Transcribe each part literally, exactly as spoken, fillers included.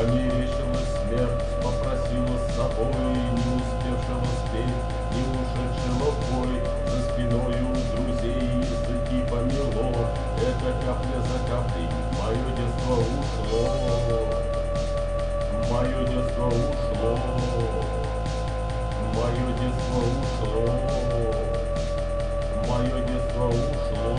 Померещилась смерть, попросила с собой не успевшего спеть, не ушедшего в бой. За спиною друзей языки помело, это капля за каплей мое детство ушло. Мое детство ушло, мое детство ушло, мое детство ушло.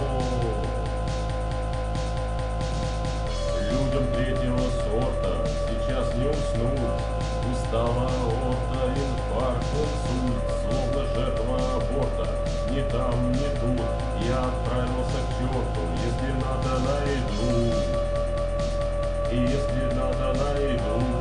Людям третьего сорта сейчас не уснуть, устала орта, инфаркт, инсульт, словно жертва аборта. Ни там, ни тут, я отправился к черту, если надо найду, и если надо найду.